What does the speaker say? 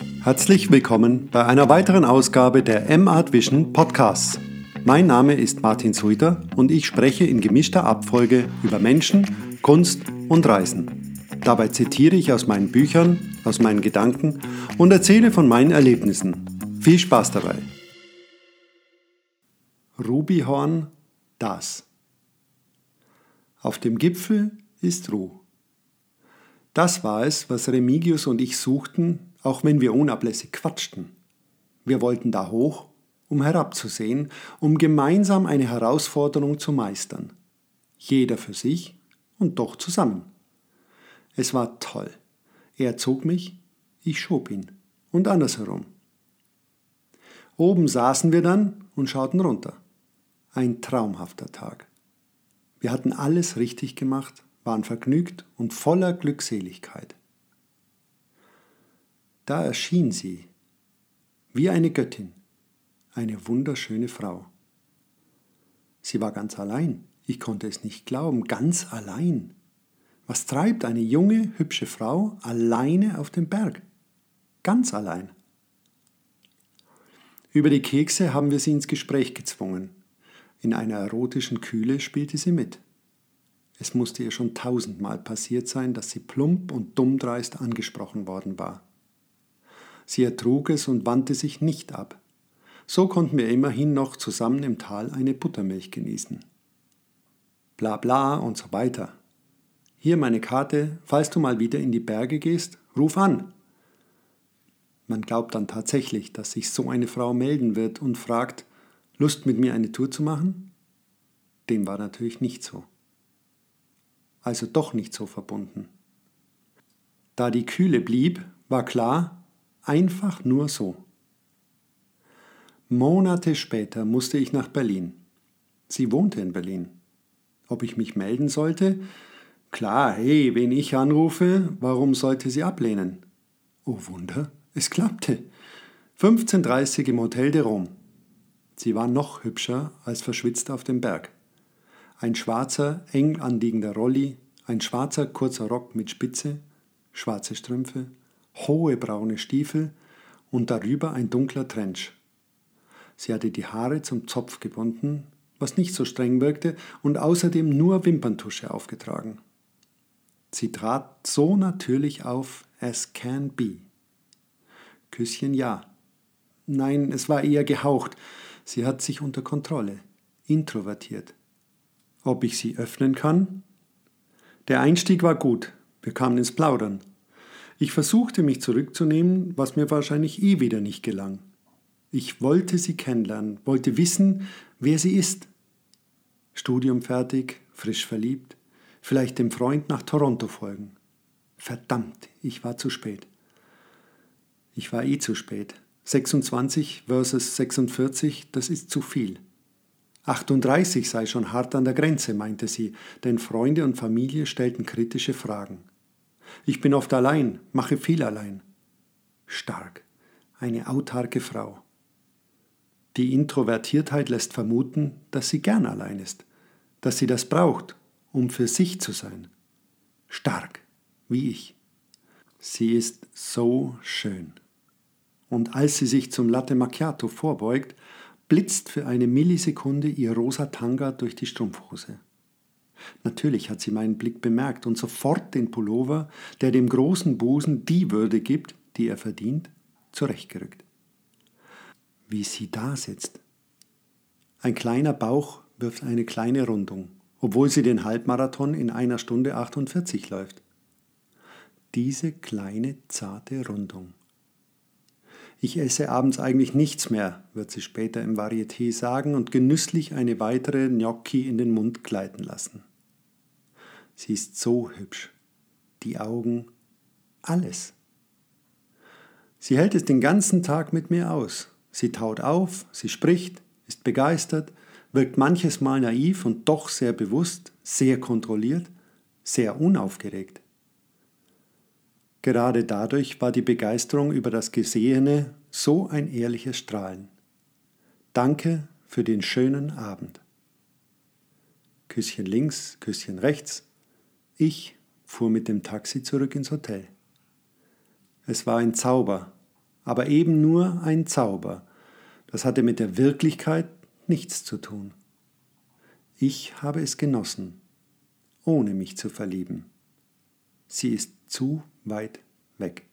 Herzlich willkommen bei einer weiteren Ausgabe der M-Art Vision Podcasts. Mein Name ist Martin Suiter und ich spreche in gemischter Abfolge über Menschen, Kunst und Reisen. Dabei zitiere ich aus meinen Büchern, aus meinen Gedanken und erzähle von meinen Erlebnissen. Viel Spaß dabei! Rubyhorn, das. Auf dem Gipfel ist Ruhe. Das war es, was Remigius und ich suchten, auch wenn wir unablässig quatschten. Wir wollten da hoch, um herabzusehen, um gemeinsam eine Herausforderung zu meistern. Jeder für sich und doch zusammen. Es war toll. Er zog mich, ich schob ihn und andersherum. Oben saßen wir dann und schauten runter. Ein traumhafter Tag. Wir hatten alles richtig gemacht, waren vergnügt und voller Glückseligkeit. Da erschien sie, wie eine Göttin, eine wunderschöne Frau. Sie war ganz allein, ich konnte es nicht glauben, ganz allein. Was treibt eine junge, hübsche Frau alleine auf dem Berg? Ganz allein. Über die Kekse haben wir sie ins Gespräch gezwungen. In einer erotischen Kühle spielte sie mit. Es musste ihr schon 1000-mal passiert sein, dass sie plump und dummdreist angesprochen worden war. Sie ertrug es und wandte sich nicht ab. So konnten wir immerhin noch zusammen im Tal eine Buttermilch genießen. Bla bla und so weiter. Hier meine Karte, falls du mal wieder in die Berge gehst, ruf an. Man glaubt dann tatsächlich, dass sich so eine Frau melden wird und fragt, Lust mit mir eine Tour zu machen? Dem war natürlich nicht so. Also doch nicht so verbunden. Da die Kühle blieb, war klar, einfach nur so. Monate später musste ich nach Berlin. Sie wohnte in Berlin. Ob ich mich melden sollte? Klar, hey, wen ich anrufe, warum sollte sie ablehnen? Oh Wunder, es klappte. 15:30 im Hotel de Rom. Sie war noch hübscher als verschwitzt auf dem Berg. Ein schwarzer, eng anliegender Rolli, ein schwarzer kurzer Rock mit Spitze, schwarze Strümpfe, hohe braune Stiefel und darüber ein dunkler Trench. Sie hatte die Haare zum Zopf gebunden, was nicht so streng wirkte, und außerdem nur Wimperntusche aufgetragen. Sie trat so natürlich auf as can be. Küsschen ja. Nein, es war eher gehaucht. Sie hat sich unter Kontrolle, introvertiert. Ob ich sie öffnen kann? Der Einstieg war gut, wir kamen ins Plaudern. Ich versuchte mich zurückzunehmen, was mir wahrscheinlich wieder nicht gelang. Ich wollte sie kennenlernen, wollte wissen, wer sie ist. Studium fertig, frisch verliebt, vielleicht dem Freund nach Toronto folgen. Verdammt, ich war zu spät. Ich war zu spät. 26 versus 46, das ist zu viel. 38 sei schon hart an der Grenze, meinte sie, denn Freunde und Familie stellten kritische Fragen. Ich bin oft allein, mache viel allein. Stark, eine autarke Frau. Die Introvertiertheit lässt vermuten, dass sie gern allein ist, dass sie das braucht, um für sich zu sein. Stark, wie ich. Sie ist so schön. Und als sie sich zum Latte Macchiato vorbeugt, blitzt für eine Millisekunde ihr rosa Tanga durch die Strumpfhose. Natürlich hat sie meinen Blick bemerkt und sofort den Pullover, der dem großen Busen die Würde gibt, die er verdient, zurechtgerückt. Wie sie da sitzt. Ein kleiner Bauch wirft eine kleine Rundung, obwohl sie den Halbmarathon in 1 Stunde 48 läuft. Diese kleine, zarte Rundung. Ich esse abends eigentlich nichts mehr, wird sie später im Varieté sagen und genüsslich eine weitere Gnocchi in den Mund gleiten lassen. Sie ist so hübsch. Die Augen, alles. Sie hält es den ganzen Tag mit mir aus. Sie taut auf, sie spricht, ist begeistert, wirkt manches Mal naiv und doch sehr bewusst, sehr kontrolliert, sehr unaufgeregt. Gerade dadurch war die Begeisterung über das Gesehene so ein ehrliches Strahlen. Danke für den schönen Abend. Küsschen links, Küsschen rechts. Ich fuhr mit dem Taxi zurück ins Hotel. Es war ein Zauber, aber eben nur ein Zauber. Das hatte mit der Wirklichkeit nichts zu tun. Ich habe es genossen, ohne mich zu verlieben. Sie ist zu weit weg.